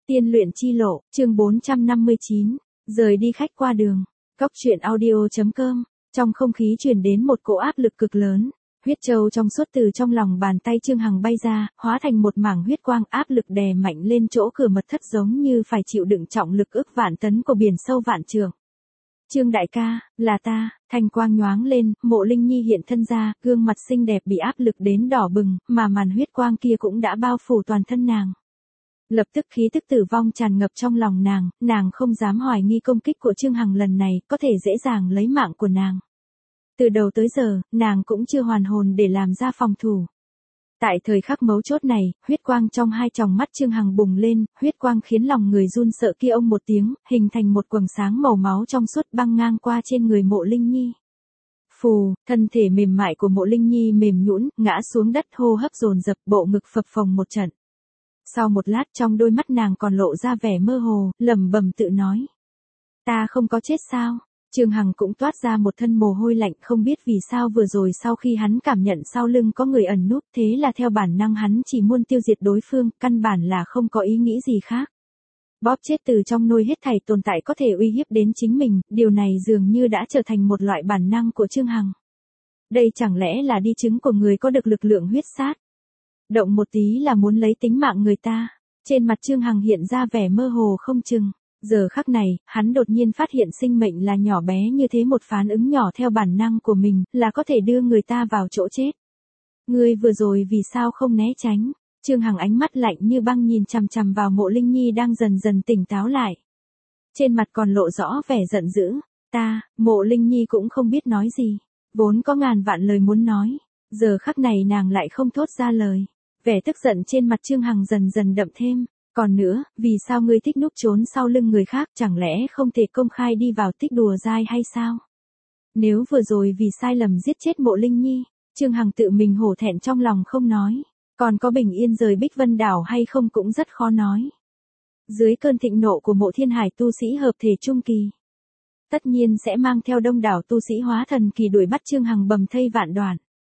Tiên luyện chi lộ, chương 459, rời đi khách qua đường. Góc truyện audio.com, trong không khí truyền đến một cỗ áp lực cực lớn. Huyết châu trong suốt từ trong lòng bàn tay Trương Hằng bay ra, hóa thành một mảng huyết quang, áp lực đè mạnh lên chỗ cửa mật thất, giống như phải chịu đựng trọng lực ức vạn tấn của biển sâu vạn trượng. Trương đại ca, là ta. Thanh quang nhoáng lên, Mộ Linh Nhi hiện thân ra, gương mặt xinh đẹp bị áp lực đến đỏ bừng, mà màn huyết quang kia cũng đã bao phủ toàn thân nàng. Lập tức khí tức tử vong tràn ngập trong lòng nàng không dám hoài nghi công kích của Trương Hằng lần này có thể dễ dàng lấy mạng của nàng. Từ đầu tới giờ, nàng cũng chưa hoàn hồn để làm ra phòng thủ. Tại thời khắc mấu chốt này, huyết quang trong hai tròng mắt Trương Hằng bùng lên, huyết quang khiến lòng người run sợ kia ông một tiếng, hình thành một quầng sáng màu máu trong suốt băng ngang qua trên người Mộ Linh Nhi. Phù, thân thể mềm mại của Mộ Linh Nhi mềm nhũn, ngã xuống đất, hô hấp dồn dập, bộ ngực phập phồng một trận. Sau một lát, trong đôi mắt nàng còn lộ ra vẻ mơ hồ, lẩm bẩm tự nói: ta không có chết sao? Trương Hằng cũng toát ra một thân mồ hôi lạnh, không biết vì sao vừa rồi sau khi hắn cảm nhận sau lưng có người ẩn núp, thế là theo bản năng hắn chỉ muốn tiêu diệt đối phương, căn bản là không có ý nghĩ gì khác. Bóp chết từ trong nôi hết thảy tồn tại có thể uy hiếp đến chính mình, điều này dường như đã trở thành một loại bản năng của Trương Hằng. Đây chẳng lẽ là đi chứng của người có được lực lượng huyết sát? Động một tí là muốn lấy tính mạng người ta. Trên mặt Trương Hằng hiện ra vẻ mơ hồ không chừng. Giờ khắc này, hắn đột nhiên phát hiện sinh mệnh là nhỏ bé như thế, một phản ứng nhỏ theo bản năng của mình, là có thể đưa người ta vào chỗ chết. Ngươi vừa rồi vì sao không né tránh? Trương Hằng ánh mắt lạnh như băng nhìn chằm chằm vào Mộ Linh Nhi đang dần dần tỉnh táo lại. Trên mặt còn lộ rõ vẻ giận dữ. Mộ Linh Nhi cũng không biết nói gì. Vốn có ngàn vạn lời muốn nói. Giờ khắc này nàng lại không thốt ra lời. Vẻ tức giận trên mặt Trương Hằng dần dần đậm thêm. Còn nữa, vì sao ngươi thích núp trốn sau lưng người khác, chẳng lẽ không thể công khai đi vào tích đùa dai hay sao? Nếu vừa rồi vì sai lầm giết chết Mộ Linh Nhi, Trương Hằng tự mình hổ thẹn trong lòng không nói, còn có bình yên rời Bích Vân Đảo hay không cũng rất khó nói. Dưới cơn thịnh nộ của Mộ Thiên Hải tu sĩ hợp thể trung kỳ, tất nhiên sẽ mang theo đông đảo tu sĩ hóa thần kỳ đuổi bắt Trương Hằng bầm thây vạn đoạn.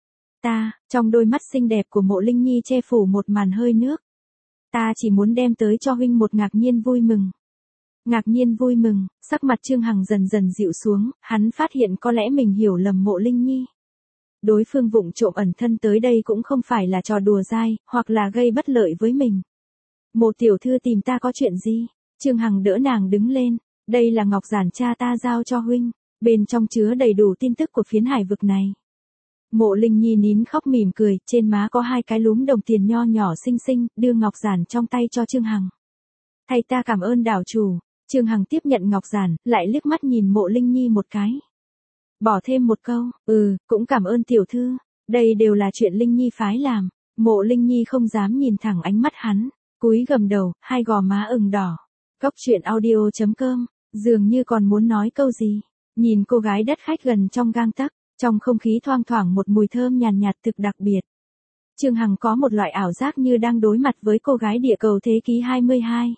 Trong đôi mắt xinh đẹp của Mộ Linh Nhi che phủ một màn hơi nước. Ta chỉ muốn đem tới cho huynh một ngạc nhiên vui mừng. Ngạc nhiên vui mừng, sắc mặt Trương Hằng dần dần dịu xuống, hắn phát hiện có lẽ mình hiểu lầm Mộ Linh Nhi. Đối phương vụng trộm ẩn thân tới đây cũng không phải là trò đùa dai, hoặc là gây bất lợi với mình. Mộ tiểu thư tìm ta có chuyện gì? Trương Hằng đỡ nàng đứng lên, đây là ngọc giản cha ta giao cho huynh, bên trong chứa đầy đủ tin tức của phiến hải vực này. Mộ Linh Nhi nín khóc mỉm cười, trên má có hai cái lúm đồng tiền nho nhỏ xinh xinh, đưa ngọc giản trong tay cho Trương Hằng. Thay ta cảm ơn đảo chủ. Trương Hằng tiếp nhận ngọc giản, lại liếc mắt nhìn Mộ Linh Nhi một cái. Bỏ thêm một câu, cũng cảm ơn tiểu thư, đây đều là chuyện Linh Nhi phái làm. Mộ Linh Nhi không dám nhìn thẳng ánh mắt hắn, cúi gầm đầu, hai gò má ửng đỏ. Góc truyện audio.com, dường như còn muốn nói câu gì. Nhìn cô gái đất khách gần trong gang tấc. Trong không khí thoang thoảng một mùi thơm nhàn nhạt thực đặc biệt. Trương Hằng có một loại ảo giác như đang đối mặt với cô gái địa cầu thế kỷ 22.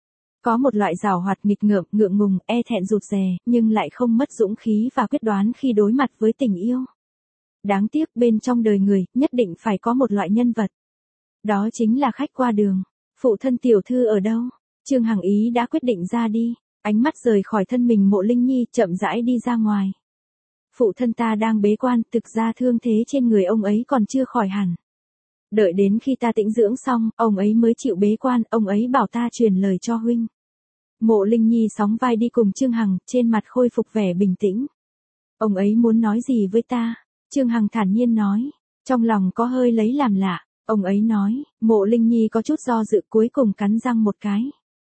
Có một loại giảo hoạt nghịch ngợm, ngượng ngùng, e thẹn rụt rè, nhưng lại không mất dũng khí và quyết đoán khi đối mặt với tình yêu. Đáng tiếc bên trong đời người, nhất định phải có một loại nhân vật. Đó chính là khách qua đường. Phụ thân tiểu thư ở đâu? Trương Hằng ý đã quyết định ra đi, ánh mắt rời khỏi thân mình Mộ Linh Nhi, chậm rãi đi ra ngoài. Phụ thân ta đang bế quan, thực ra thương thế trên người ông ấy còn chưa khỏi hẳn. Đợi đến khi ta tĩnh dưỡng xong, ông ấy mới chịu bế quan, ông ấy bảo ta truyền lời cho huynh. Mộ Linh Nhi sóng vai đi cùng Trương Hằng, trên mặt khôi phục vẻ bình tĩnh. Ông ấy muốn nói gì với ta? Trương Hằng thản nhiên nói, trong lòng có hơi lấy làm lạ. Ông ấy nói, Mộ Linh Nhi có chút do dự, cuối cùng cắn răng một cái.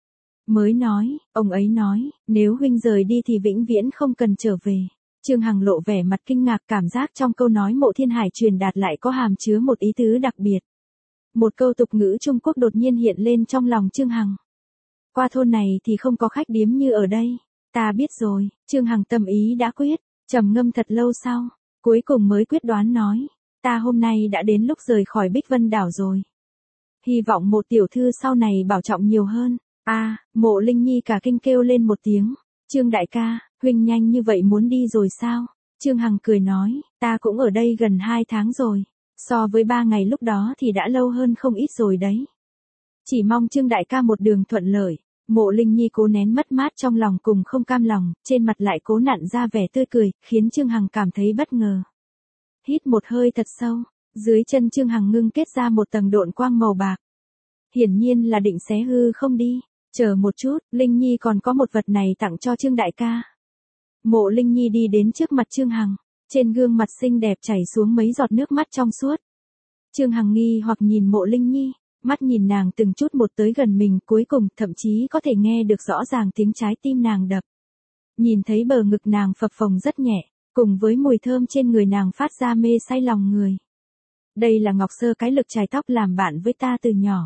Mới nói, ông ấy nói, nếu huynh rời đi thì vĩnh viễn không cần trở về. Trương Hằng lộ vẻ mặt kinh ngạc, cảm giác trong câu nói Mộ Thiên Hải truyền đạt lại có hàm chứa một ý tứ đặc biệt. Một câu tục ngữ Trung Quốc đột nhiên hiện lên trong lòng Trương Hằng. Qua thôn này thì không có khách điếm như ở đây. Ta biết rồi. Trương Hằng tâm ý đã quyết, trầm ngâm thật lâu sau, cuối cùng mới quyết đoán nói, ta hôm nay đã đến lúc rời khỏi Bích Vân Đảo rồi. Hy vọng Mộ tiểu thư sau này bảo trọng nhiều hơn. Mộ Linh Nhi cả kinh kêu lên một tiếng. Trương đại ca, huynh nhanh như vậy muốn đi rồi sao? Trương Hằng cười nói, ta cũng ở đây gần 2 tháng rồi. So với 3 ngày lúc đó thì đã lâu hơn không ít rồi đấy. Chỉ mong Trương đại ca một đường thuận lợi. Mộ Linh Nhi cố nén mất mát trong lòng cùng không cam lòng, trên mặt lại cố nặn ra vẻ tươi cười, khiến Trương Hằng cảm thấy bất ngờ. Hít một hơi thật sâu, dưới chân Trương Hằng ngưng kết ra một tầng độn quang màu bạc. Hiển nhiên là định xé hư không đi. Chờ một chút, Linh Nhi còn có một vật này tặng cho Trương đại ca. Mộ Linh Nhi đi đến trước mặt Trương Hằng, trên gương mặt xinh đẹp chảy xuống mấy giọt nước mắt trong suốt. Trương Hằng nghi hoặc nhìn Mộ Linh Nhi, mắt nhìn nàng từng chút một tới gần mình, cuối cùng thậm chí có thể nghe được rõ ràng tiếng trái tim nàng đập. Nhìn thấy bờ ngực nàng phập phồng rất nhẹ, cùng với mùi thơm trên người nàng phát ra mê say lòng người. Đây là ngọc sơ cái lực chải tóc làm bạn với ta từ nhỏ.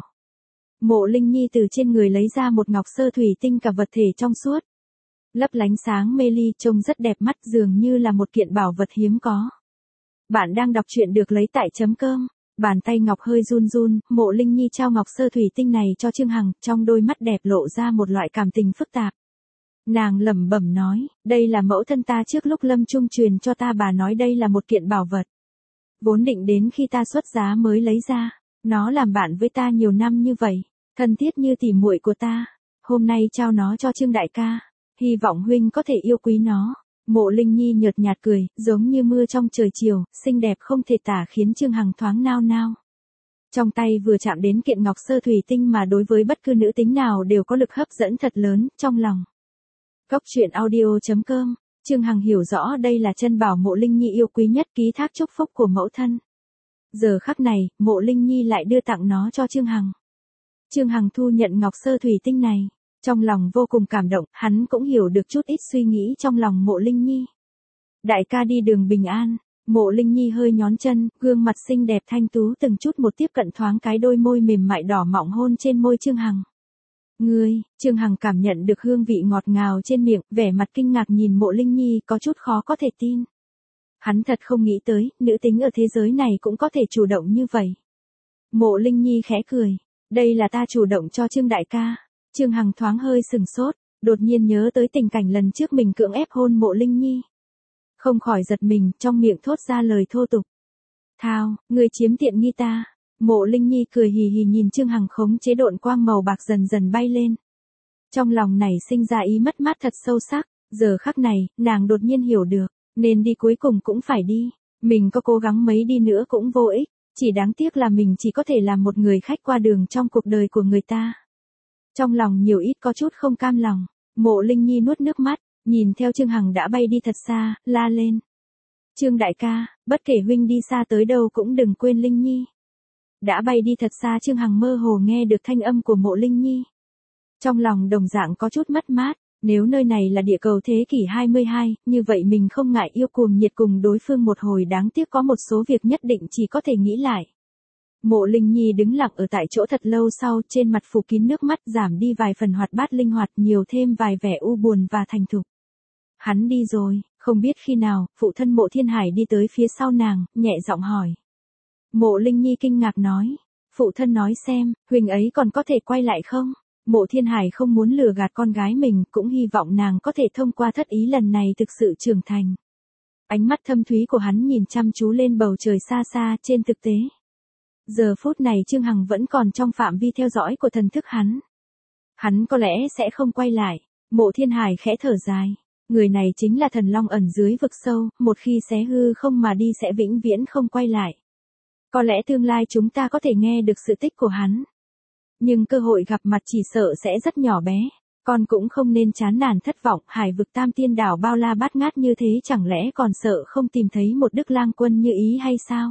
Mộ Linh Nhi từ trên người lấy ra một ngọc sơ thủy tinh cả vật thể trong suốt. Lấp lánh sáng mê ly, trông rất đẹp mắt, dường như là một kiện bảo vật hiếm có. Bạn đang đọc truyện được lấy tại chấm cơm. Bàn tay ngọc hơi run run, Mộ Linh Nhi trao ngọc sơ thủy tinh này cho Trương Hằng, trong đôi mắt đẹp lộ ra một loại cảm tình phức tạp. Nàng lẩm bẩm nói, đây là mẫu thân ta trước lúc lâm chung truyền cho ta, bà nói đây là một kiện bảo vật. Vốn định đến khi ta xuất giá mới lấy ra, nó làm bạn với ta nhiều năm như vậy, thân thiết như tỉ muội của ta. Hôm nay trao nó cho Trương đại ca, hy vọng huynh có thể yêu quý nó. Mộ Linh Nhi nhợt nhạt cười, giống như mưa trong trời chiều, xinh đẹp không thể tả, khiến Trương Hằng thoáng nao nao. Trong tay vừa chạm đến kiện ngọc sơ thủy tinh mà đối với bất cứ nữ tính nào đều có lực hấp dẫn thật lớn trong lòng. Góc truyện audio.com, Trương Hằng hiểu rõ đây là chân bảo Mộ Linh Nhi yêu quý nhất, ký thác chúc phúc của mẫu thân. Giờ khắc này, Mộ Linh Nhi lại đưa tặng nó cho Trương Hằng. Trương Hằng thu nhận ngọc sơ thủy tinh này, trong lòng vô cùng cảm động, hắn cũng hiểu được chút ít suy nghĩ trong lòng Mộ Linh Nhi. Đại ca đi đường bình an. Mộ Linh Nhi hơi nhón chân, gương mặt xinh đẹp thanh tú từng chút một tiếp cận thoáng cái đôi môi mềm mại đỏ mọng hôn trên môi Trương Hằng. Ngươi, Trương Hằng cảm nhận được hương vị ngọt ngào trên miệng, vẻ mặt kinh ngạc nhìn Mộ Linh Nhi, có chút khó có thể tin. Hắn thật không nghĩ tới, nữ tính ở thế giới này cũng có thể chủ động như vậy. Mộ Linh Nhi khẽ cười, đây là ta chủ động cho Trương đại ca. Trương Hằng thoáng hơi sừng sốt, đột nhiên nhớ tới tình cảnh lần trước mình cưỡng ép hôn Mộ Linh Nhi. Không khỏi giật mình, trong miệng thốt ra lời thô tục. Thao, ngươi chiếm tiện nghi ta. Mộ Linh Nhi cười hì hì nhìn Trương Hằng khống chế độn quang màu bạc dần dần bay lên. Trong lòng nảy sinh ra ý mất mát thật sâu sắc, giờ khắc này, nàng đột nhiên hiểu được, nên đi cuối cùng cũng phải đi. Mình có cố gắng mấy đi nữa cũng vô ích, chỉ đáng tiếc là mình chỉ có thể là một người khách qua đường trong cuộc đời của người ta. Trong lòng nhiều ít có chút không cam lòng, Mộ Linh Nhi nuốt nước mắt, nhìn theo Trương Hằng đã bay đi thật xa, la lên. Trương đại ca, bất kể huynh đi xa tới đâu cũng đừng quên Linh Nhi. Đã bay đi thật xa, Trương Hằng mơ hồ nghe được thanh âm của Mộ Linh Nhi. Trong lòng đồng dạng có chút mất mát, nếu nơi này là địa cầu thế kỷ 22, như vậy mình không ngại yêu cuồng nhiệt cùng đối phương một hồi, đáng tiếc có một số việc nhất định chỉ có thể nghĩ lại. Mộ Linh Nhi đứng lặng ở tại chỗ thật lâu sau, trên mặt phủ kín nước mắt, giảm đi vài phần hoạt bát linh hoạt, nhiều thêm vài vẻ u buồn và thành thục. Hắn đi rồi, không biết khi nào, phụ thân Mộ Thiên Hải đi tới phía sau nàng, nhẹ giọng hỏi. Mộ Linh Nhi kinh ngạc nói, phụ thân nói xem, huynh ấy còn có thể quay lại không? Mộ Thiên Hải không muốn lừa gạt con gái mình, cũng hy vọng nàng có thể thông qua thất ý lần này thực sự trưởng thành. Ánh mắt thâm thúy của hắn nhìn chăm chú lên bầu trời xa xa. Trên thực tế, giờ phút này Trương Hằng vẫn còn trong phạm vi theo dõi của thần thức hắn. Hắn có lẽ sẽ không quay lại. Mộ Thiên Hải khẽ thở dài. Người này chính là thần long ẩn dưới vực sâu, một khi xé hư không mà đi sẽ vĩnh viễn không quay lại. Có lẽ tương lai chúng ta có thể nghe được sự tích của hắn. Nhưng cơ hội gặp mặt chỉ sợ sẽ rất nhỏ bé. Con cũng không nên chán nản thất vọng, hải vực tam tiên đảo bao la bát ngát như thế, chẳng lẽ còn sợ không tìm thấy một Đức Lang Quân như ý hay sao?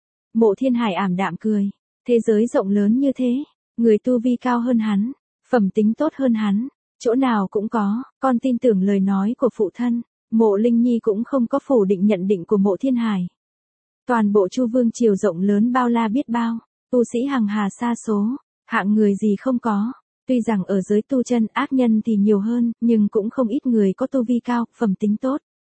Mộ Thiên Hải ảm đạm cười. Thế giới rộng lớn như thế, người tu vi cao hơn hắn, phẩm tính tốt hơn hắn, chỗ nào cũng có, con tin tưởng lời nói của phụ thân. Mộ Linh Nhi cũng không có phủ định nhận định của Mộ Thiên Hải. Toàn bộ Chu Vương triều rộng lớn bao la biết bao, tu sĩ hằng hà sa số, hạng người gì không có. Tuy rằng ở giới tu chân ác nhân thì nhiều hơn, nhưng cũng không ít người có tu vi cao, phẩm tính tốt.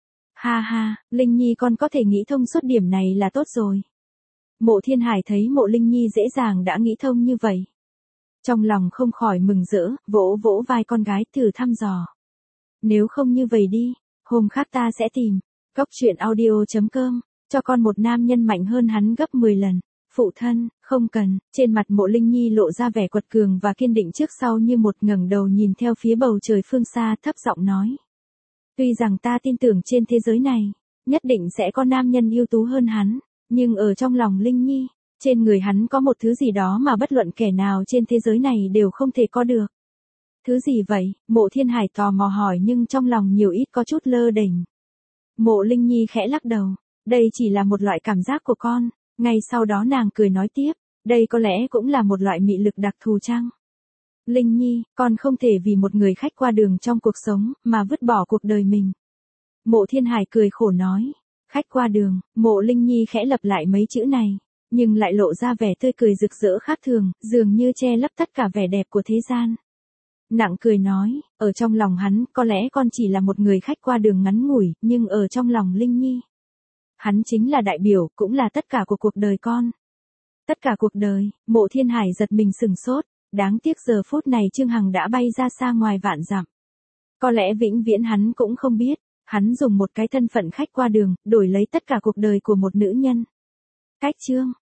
Ha ha, Linh Nhi con có thể nghĩ thông suốt điểm này là tốt rồi. Mộ Thiên Hải thấy Mộ Linh Nhi dễ dàng đã nghĩ thông như vậy. Trong lòng không khỏi mừng rỡ, vỗ vỗ vai con gái thử thăm dò. Nếu không như vậy đi, hôm khác ta sẽ tìm. Góc truyện audio.com, cho con một nam nhân mạnh hơn hắn gấp 10 lần. Phụ thân, không cần, trên mặt Mộ Linh Nhi lộ ra vẻ quật cường và kiên định trước sau như một, ngẩng đầu nhìn theo phía bầu trời phương xa thấp giọng nói. Tuy rằng ta tin tưởng trên thế giới này, nhất định sẽ có nam nhân ưu tú hơn hắn, nhưng ở trong lòng Linh Nhi, trên người hắn có một thứ gì đó mà bất luận kẻ nào trên thế giới này đều không thể có được. Thứ gì vậy? Mộ Thiên Hải tò mò hỏi nhưng trong lòng nhiều ít có chút lơ đễnh. Mộ Linh Nhi khẽ lắc đầu, đây chỉ là một loại cảm giác của con. Ngay sau đó nàng cười nói tiếp, đây có lẽ cũng là một loại mị lực đặc thù chăng? Linh Nhi, con không thể vì một người khách qua đường trong cuộc sống mà vứt bỏ cuộc đời mình. Mộ Thiên Hải cười khổ nói, khách qua đường. Mộ Linh Nhi khẽ lặp lại mấy chữ này, nhưng lại lộ ra vẻ tươi cười rực rỡ khác thường, dường như che lấp tất cả vẻ đẹp của thế gian. Nặng cười nói, ở trong lòng hắn, có lẽ con chỉ là một người khách qua đường ngắn ngủi, nhưng ở trong lòng Linh Nhi, hắn chính là đại biểu, cũng là tất cả của cuộc đời con. Tất cả cuộc đời. Mộ Thiên Hải giật mình sừng sốt, đáng tiếc giờ phút này Trương Hằng đã bay ra xa ngoài vạn dặm. Có lẽ vĩnh viễn hắn cũng không biết, hắn dùng một cái thân phận khách qua đường, đổi lấy tất cả cuộc đời của một nữ nhân. Cách chương